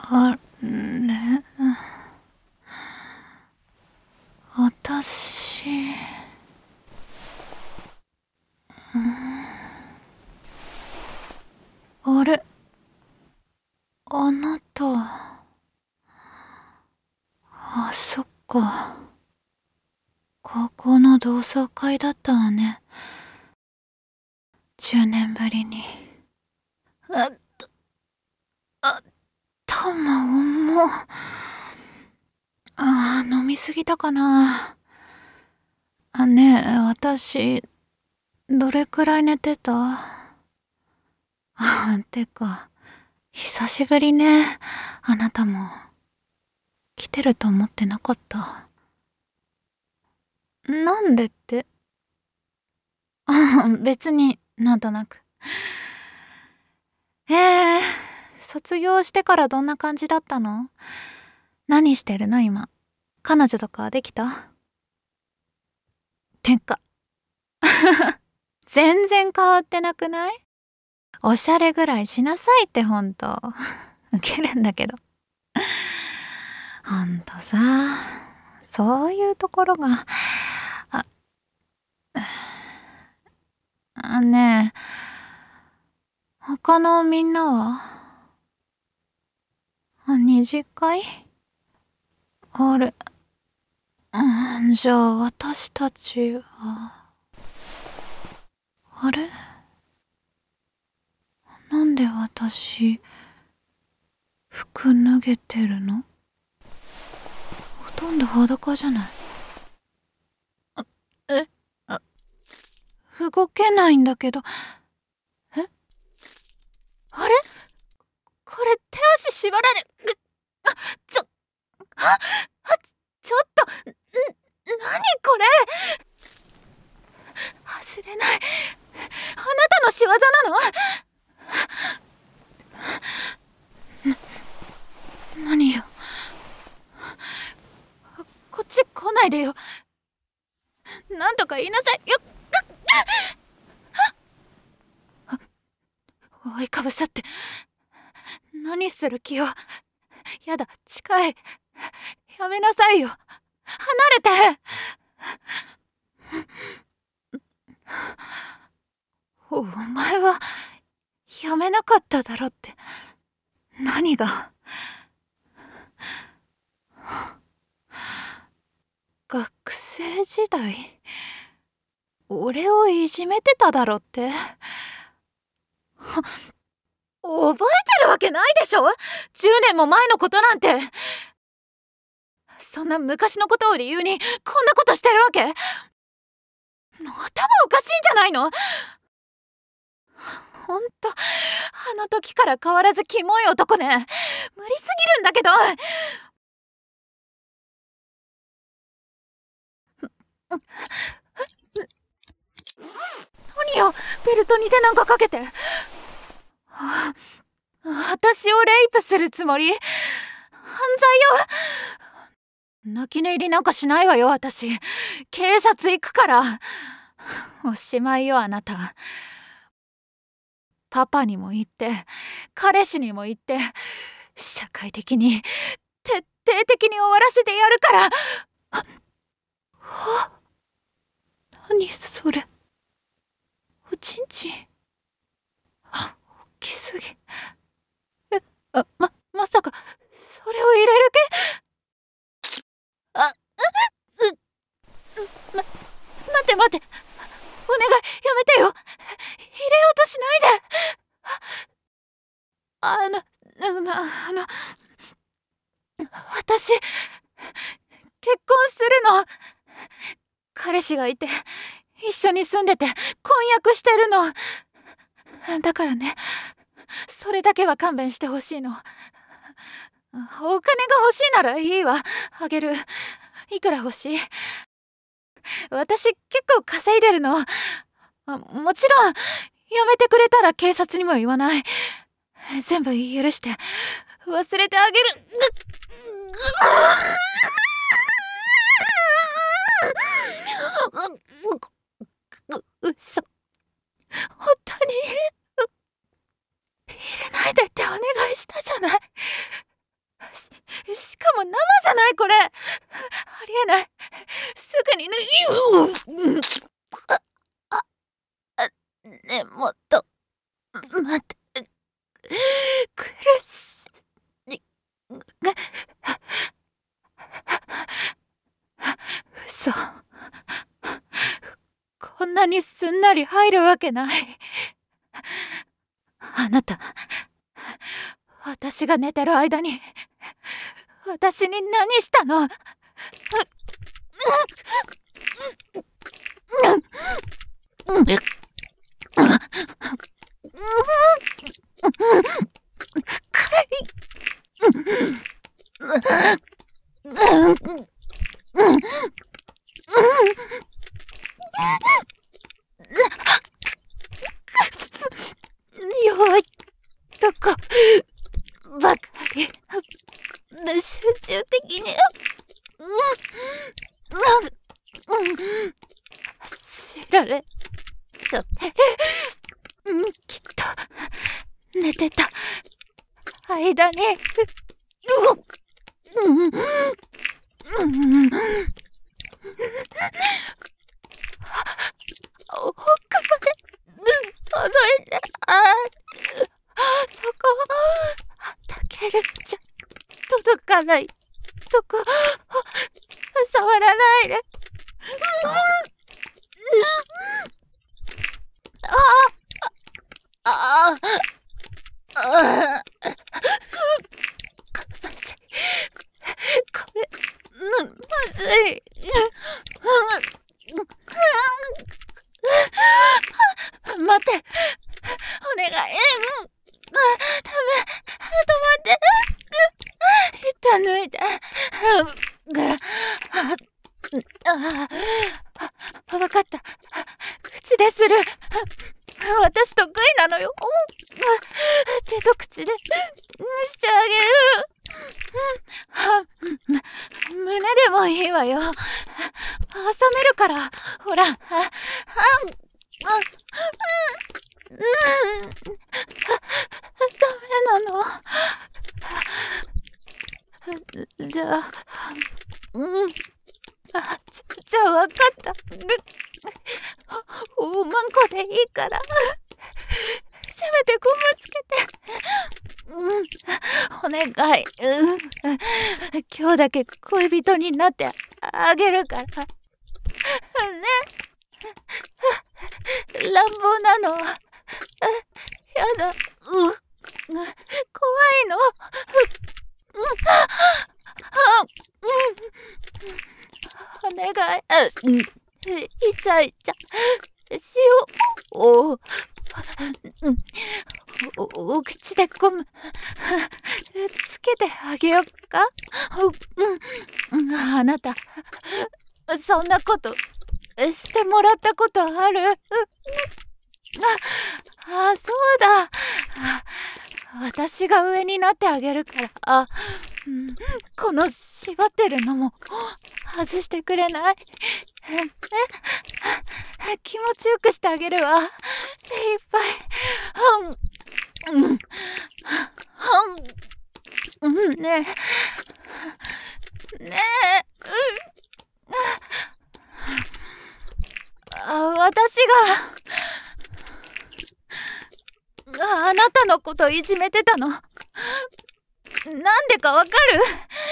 あれ、私、あれ、あなた、あ、そっか。高校の同窓会だったわね。10年ぶりに。あ、頭重っ。飲みすぎたかな。ねえ、私、どれくらい寝てた？てか、久しぶりね。あなたも。来てると思ってなかった。なんでって？別になんとなく。卒業してからどんな感じだったの？何してるの今。彼女とかできた？てか、全然変わってなくない？おしゃれぐらいしなさいってほんと。ウケるんだけど。ほんとさ、そういうところが、ねえ、他のみんなは？二次会？あれ、じゃあ私たちは、あれ？なんで私、服脱げてるの？ほとんど裸じゃない。え、あ、動けないんだけど。え、あれ？これ手足縛られ、ちょ、あ、ちょっと、何これ？外れない。あなたの仕業なの？何よ。こっち来ないでよ。なんとか言いなさいよ。覆いかぶさって何する気よ。やだ、近い。やめなさいよ。離れて。お前はやめなかっただろって。何が？学生時代俺をいじめてただろって。覚えてるわけないでしょ。10年も前のことなんて。そんな昔のことを理由にこんなことしてるわけ？頭おかしいんじゃないの？ほんと、あの時から変わらずキモい男ね。無理すぎるんだけど。何よ、ベルトに手なんかかけて。私をレイプするつもり？犯罪よ。泣き寝入りなんかしないわよ、私。警察行くから。おしまいよ、あなた。パパにも言って、彼氏にも言って、社会的に、徹底的に終わらせてやるから。何それ。おちんちん。大きすぎ。まさか、それを入れる気？待って待って。お願い、やめてよ。入れようとしないで。あの、私、結婚するの。彼氏がいて、一緒に住んでて、婚約してるの。だからね、それだけは勘弁してほしいの。お金が欲しいならいいわ。あげる。いくら欲しい？私結構稼いでるの。もちろん、やめてくれたら警察にも言わない。全部許して、忘れてあげる。嘘。本当に入れないでってお願いしたじゃない。 これ。ありえない。すぐに根元、待って、苦しい。嘘。こんなにすんなり入るわけない。あなた、私が寝てる間に、私に何したの？弱いとこばかり集中的に知られちゃってきっと寝てた間に奥まで届いて、そこたけるじゃ届かないとこ触らないで。これまずい。待って、お願い。ダメ、止まって。一旦抜いて。わかった。口でする。私得意なのよ。手と口でしてあげる。胸でもいいわよ。挟めるから。ほら。ダメなの。じゃあ、じゃあわかった。おまんこでいいから。せめてゴムつけて。お願い。今日だけ恋人になってあげるから。ね。乱暴なの。やだ。怖いの。お願い。イチャイチャしよう。お口でゴムつけてあげよっか。あなたそんなことしてもらったことある？そうだ。私が上になってあげるから。この縛ってるのも外してくれない？気持ちよくしてあげるわ。精一杯。ねえ。ねえ。私があなたのこといじめてたの。なんでかわかる？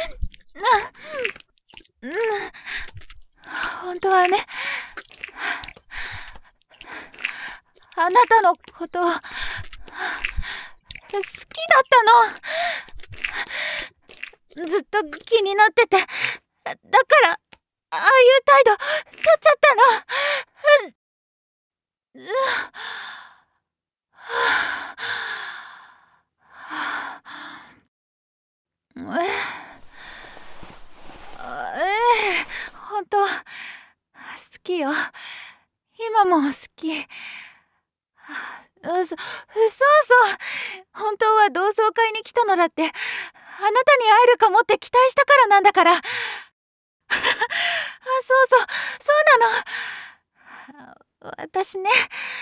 本当はね、あなたのこと好きだったの。ずっと気になってて、だからああいう態度取っちゃったの。本当好きよ。今も好き。そうそう。本当は同窓会に来たのだって、あなたに会えるかもって期待したからなんだから。そうなの。私ね、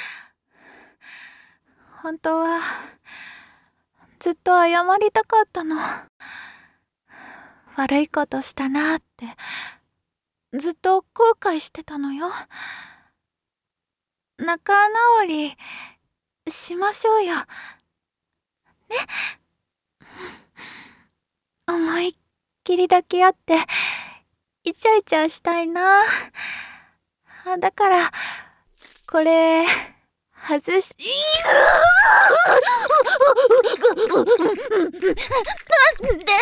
本当はずっと謝りたかったの。 悪いことしたなってずっと後悔してたのよ。仲直りしましょうよ。ね。思いっきり抱き合ってイチャイチャしたいな。だからこれ外し、なんで、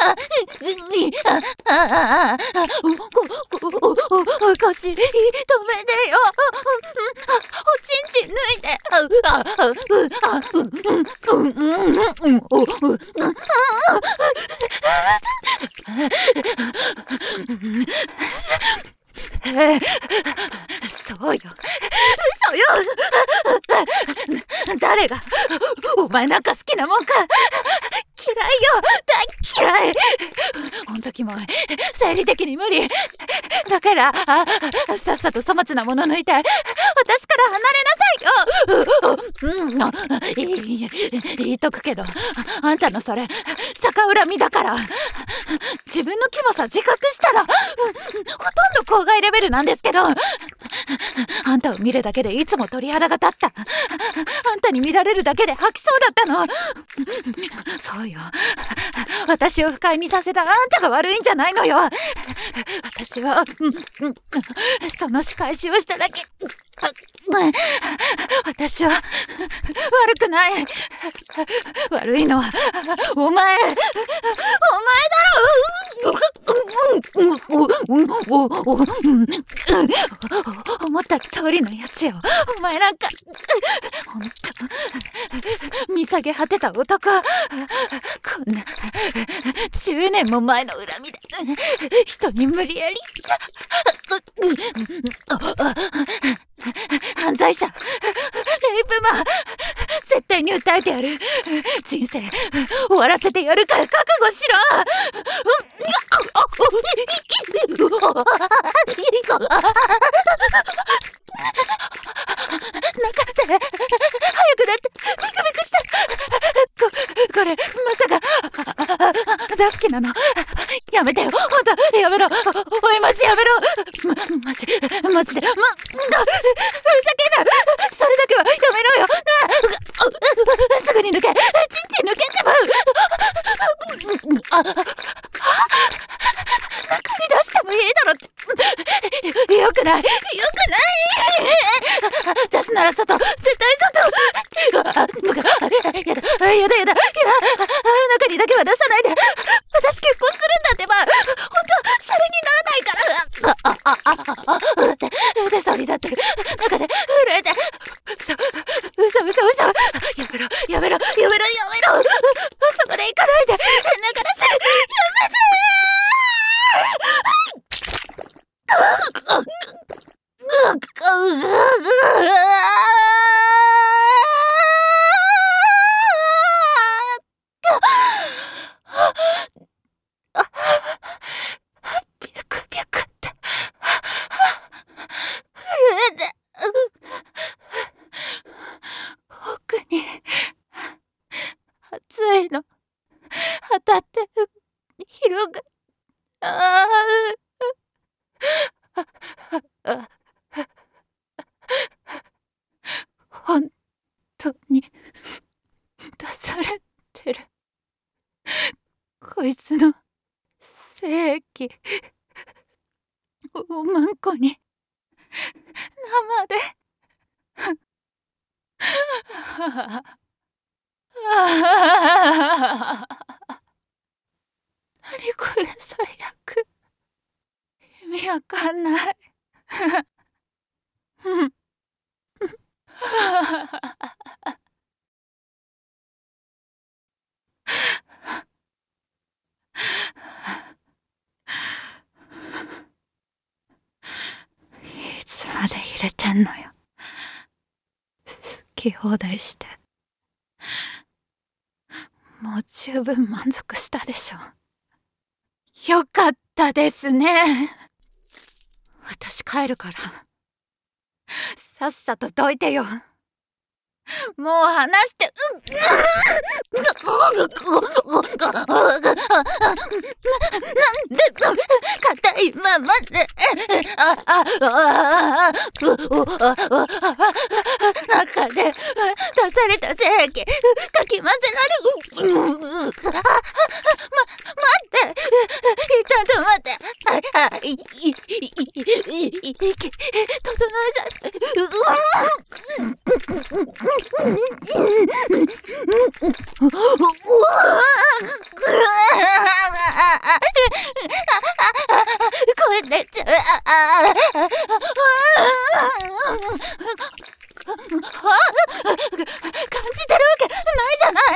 腰止めてよ。おちんちん抜いて。そうよ。嘘よ。誰がお前なんか好きなもんか。嫌いよ。大嫌い。ほんとキモい。生理的に無理だから、さっさと粗末なもの抜いて私から離れなさいよ。言っとくけど、あんたのそれ逆恨みだから。自分のキモさ自覚したらほとんど公害レベルなんですけど、あんたを見るだけでいつも鳥肌が立った。あんたに見られるだけで吐きそうだったの。そうよ。私を不快にさせたあんたが悪いんじゃないのよ。私はその仕返しをしただけ。私は悪くない。悪いのはお前だろ。思った通りのやつよ。お前なんかほんと見下げ果てた男。こんな10年も前の恨みで人に無理やり犯罪者、レイプマン、絶対に訴えてやる。人生終わらせてやるから覚悟しろ。中で早くなってビクビクした。これまさか大好きなの。やめてよ、ほんとやめろ。おいマジやめろ。マジでふざけんな。それだけはやめろよな。すぐに抜け。ちんちん抜けってば。中に出してもいいだろって。よくない。私なら外、絶対外。やだ。中にだけは出さないで。私結婚するんだってば。ほんとシャレにならないから。腕そうになってる。中で震えて。嘘。やめろ。そこで行かないで。だからやめて。ビクビクって震えて奥に熱いの当たって広が本当に出されてる。こいつの精液おまんこに生で何これ最悪。意味わかんない。いつまで入れてんのよ。好き放題して。もう十分満足したでしょ。よかったですね。私帰るから。さっさとどいてよ。 もう話して。なんで硬いままで中で出された精液かき混ぜられる。待ってちょっと待って。整えさせて。声出ちゃう。感じてるわけないじゃない。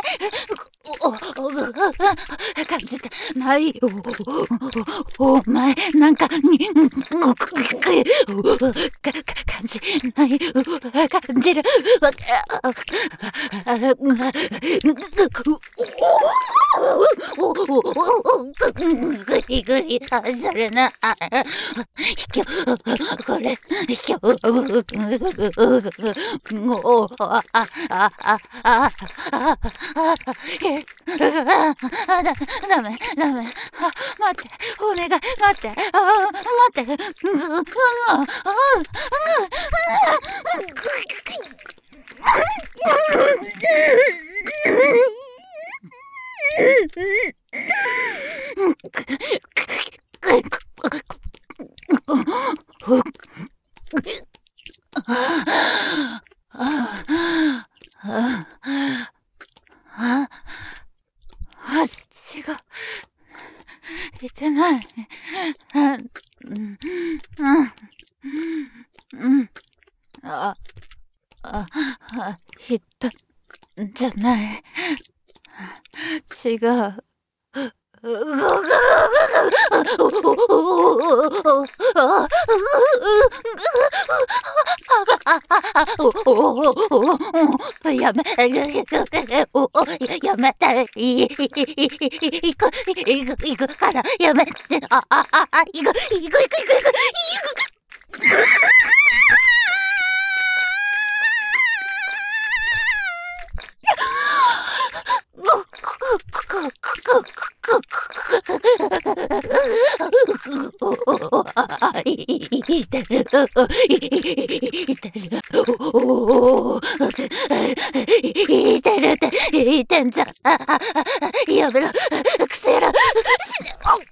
感じてないよ。お前なんか感じない。感じるわけ。グリグリするな。これダメ。待って、お願い、待って、待って。足が痛ない。言ったんじゃない。違う。やめて。行くから、やめて。行く。いてる。いてるって言ってんじゃん。やめろ。くせえら。死ね。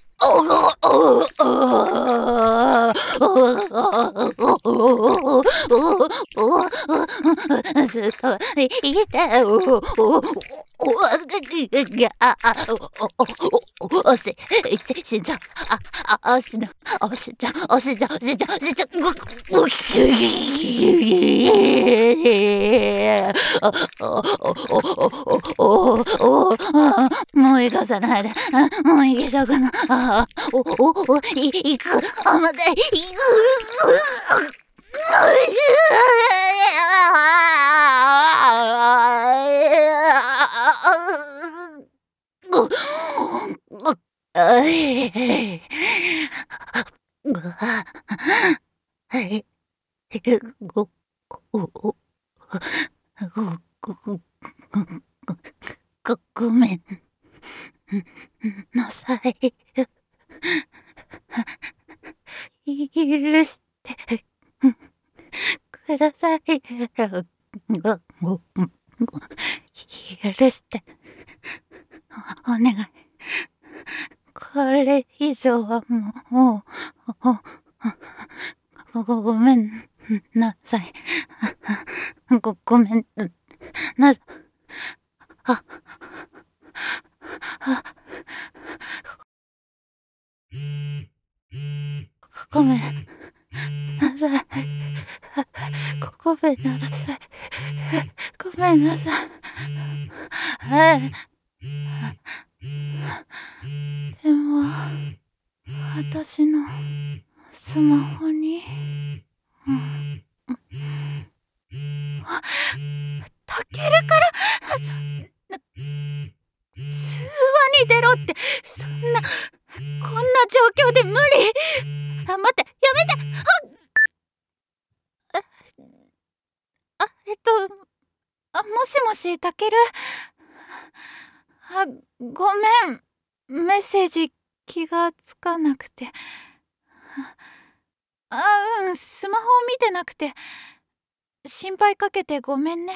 ずっといてよ。死んじゃう。死んじゃう。もう行かさないで。もう行きたくない。行く。まで行く。ごめんなさい。許してください。許してお願い。これ以上はもうごめんなさい。ごめんなさい。ごめんなさい。ごめんなさい。ごめんなさい。でも、私のスマホに、タケルから通話に出ろって、そんな、こんな状況で無理。待って、やめて。 もしもし、たける。ごめん。メッセージ気がつかなくて。スマホ見てなくて。心配かけてごめんね。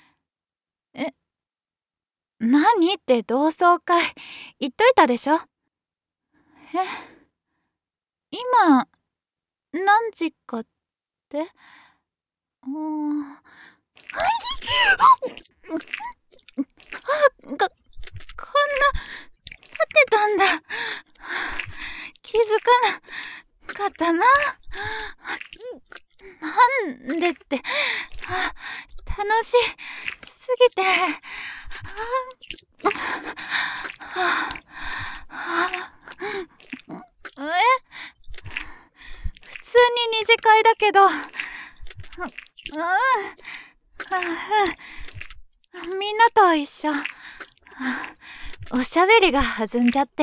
何って同窓会。言っといたでしょ。今、何時かって？こんな、立てたんだ。気づかなかったな。なんでって、楽しすぎて。普通に二次会だけど。みんなと一緒。おしゃべりが弾んじゃって。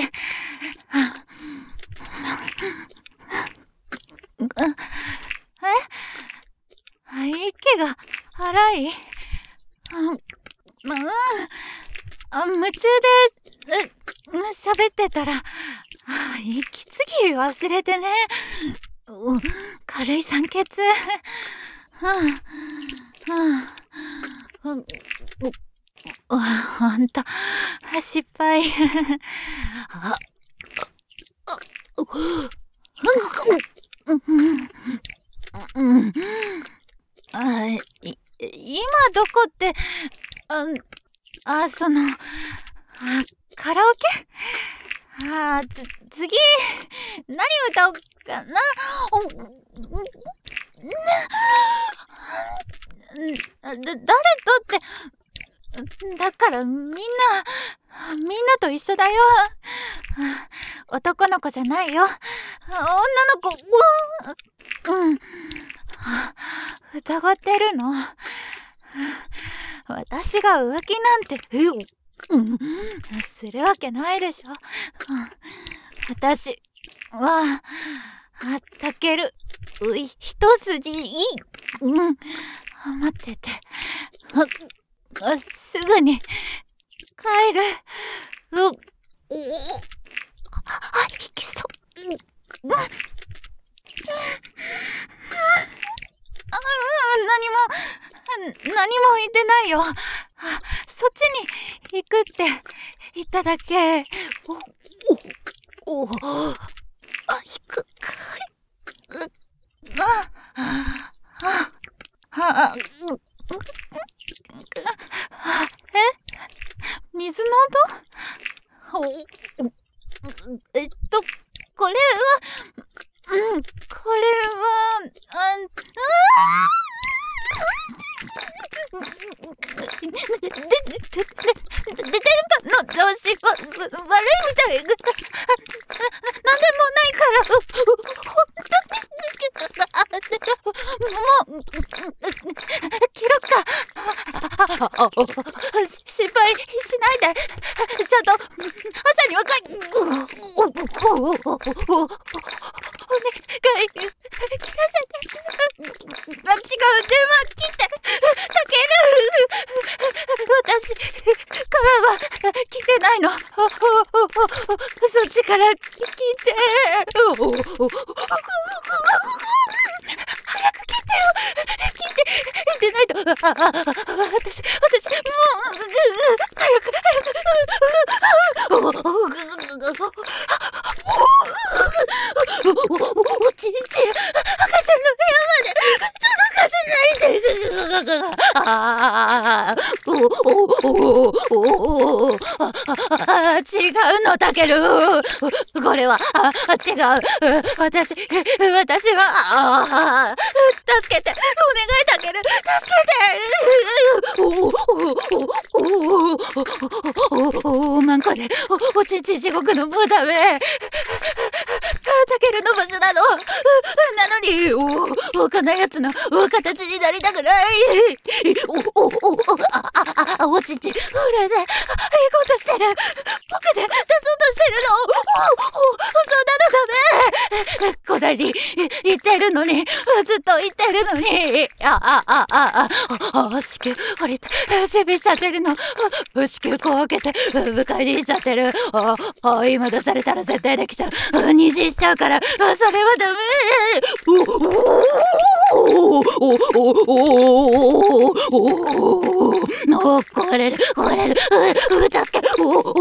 息が荒い。夢中で喋ってたら息継ぎ忘れてね。軽い酸欠。ほんと失敗。今どこって、カラオケ？次、何歌おうかな。誰とって、だからみんなと一緒だよ。男の子じゃないよ。女の子。疑ってるの？私が浮気なんて、するわけないでしょ。私は、たける、一筋、待ってて。すぐに、帰る。引きそう。何も言ってないよ。そっちに行くって言っただけ。引く。水の音？これは、電波の調子悪いみたい。なんでもないから。もう、切ろっか。心配しないで。ちゃんと、朝にはお願い、切らせて。違う、電話切って。たける。私からは切れないの。そっちから聞いて。早く切ってよ。切ってないと。私、もう、早く。おちんちん、博士の部屋まで届かせないで。違うの、たける。これは、違う。私は、助けて。お願い、たける。助けて。マンコで、おちんちん地獄のもうダメ。たけるの場所なの。なのに、こんなやつの形になりたくない。おちんちん、これで、行こうとしてる。僕で出そうとしてるの。そんなのダメ。古代前にいてるのに、ずっといてるのに、子宮降りて、しびしちゃってるの。子宮こう開けて、迎えに行っちゃってる。今出されたら絶対できちゃう。妊娠しちゃうから、それはダメ。壊れる、助け、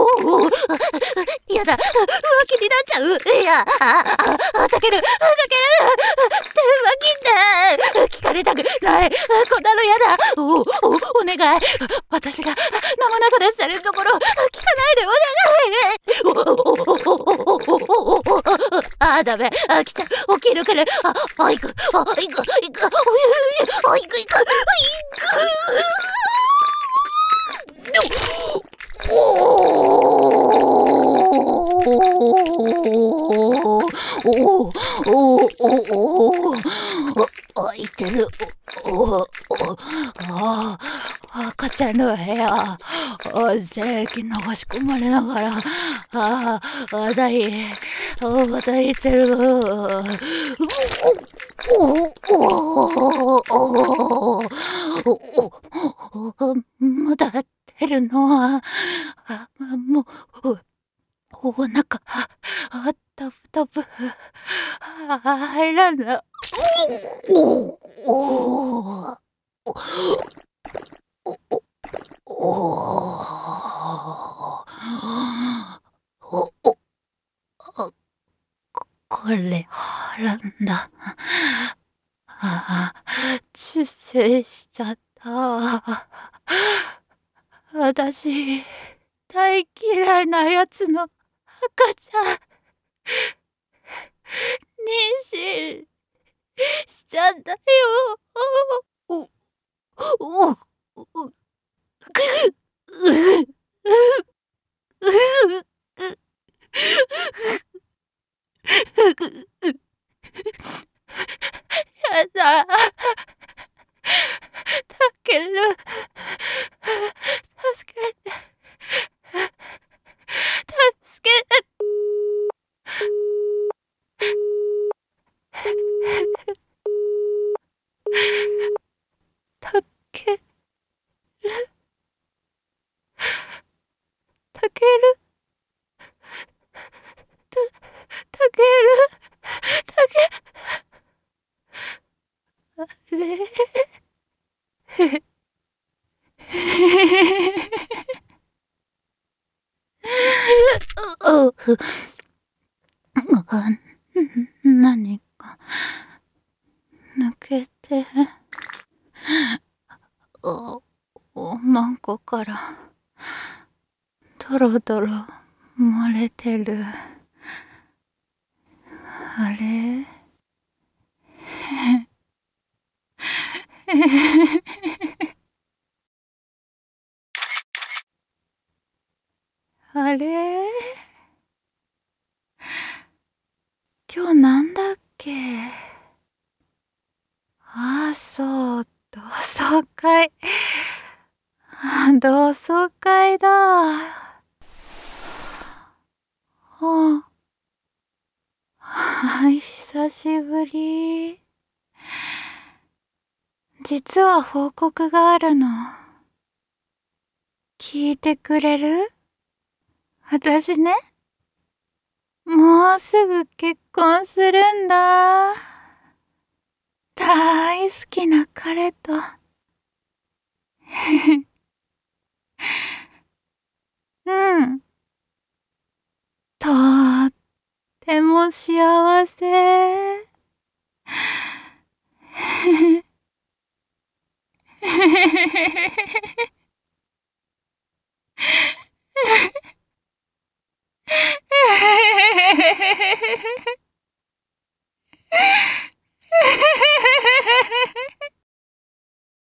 やだ、浮気になっちゃう。いや、たける、電話切って、聞かれたくない。こんなのやだ。お願い。私が生中出してるところ、聞かないで、お願い。ダメ。来ちゃう。起きるから。行く。開いてる。赤ちゃんの部屋。精液流し込まれながら、抱いてる。まだ出るのは、もう、お腹、タブ、入らぬ。これ、腹んだ。出生しちゃった。私、大嫌いなやつの赤ちゃん、妊娠しちゃったよ。やだ。たける。助けて。助けて。たける。あれ何か抜けて、おまんこからドロドロ漏れてる。あれあれ今日なんだっけ。そう、同窓会。同窓会だ。久しぶり。実は報告があるの。聞いてくれる？私ね、もうすぐ結婚するんだ。大好きな彼と。うん。とっても幸せ。